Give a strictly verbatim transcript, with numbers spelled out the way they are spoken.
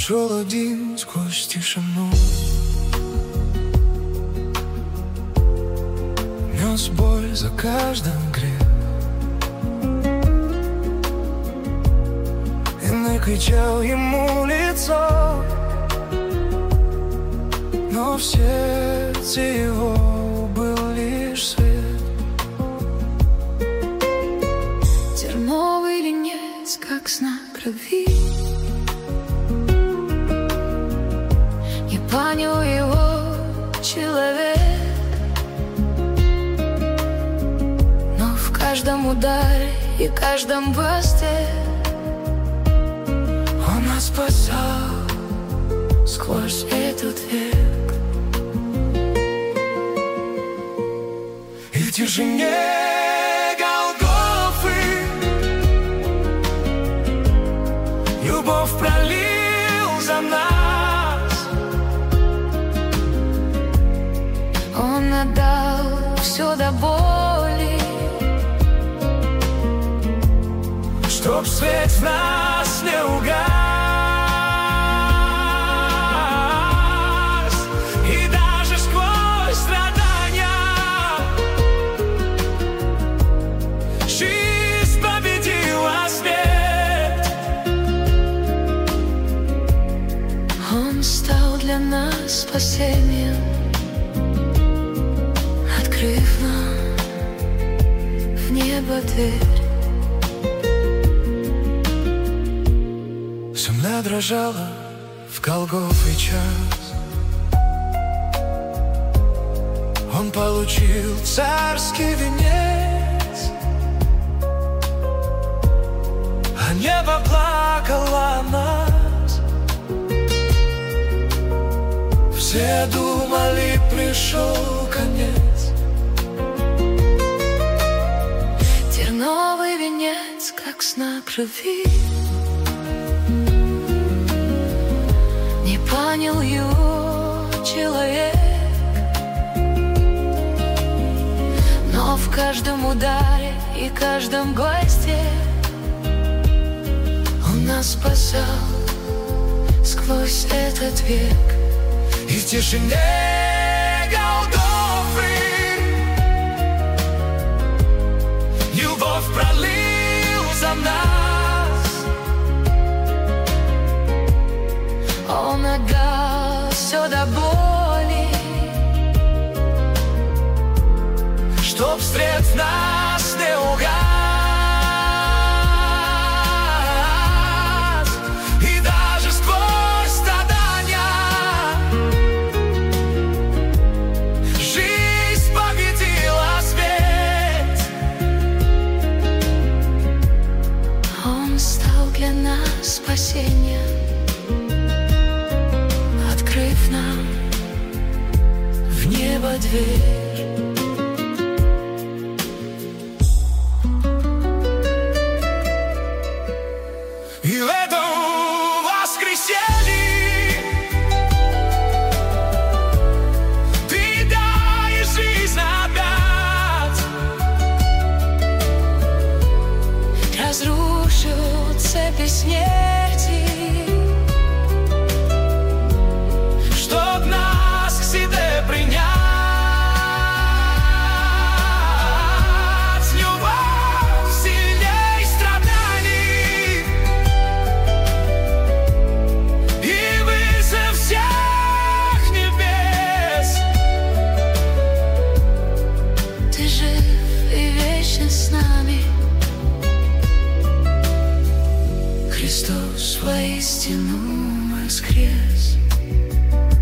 шел один сквозь тишину, нес боль за каждым грех. Иной кричал ему лицо, но в сердце его был лишь свет. Терновый венец, как знак любви, не понял его человек, но в каждом ударе и каждом гвозде он нас спасал сквозь этот век. И в тишине Голгофы любовь пролил за нас. Он отдал все до боли, чтоб свет в нас не угас. И даже сквозь страдания жизнь победила смерть. Он стал для нас спасением, открыв нам в небо дверь. Земля дрожала в Голгофе час. Он получил царский венец, а небо плакало о нас. Все думали, пришел конец. Терновый венец, как знак любви, не понял его человек, но в каждом ударе и каждом гвозде он нас спасал сквозь этот век. И в тишине Голгофы любовь пролил за нас. Он отдал все до боли, чтоб свет в нас не угас. И даже сквозь страдания жизнь победила смерть. он стал для нас спасением, открыв нам в небо дверь. И в этом воскресенье ты даешь жизнь опять. Разрушу цепи смерти, Чтоб нас к себе принять. Любовь сильней страданий и выше всех небес. ты жив и вечен с нами. Христос воистину воскрес.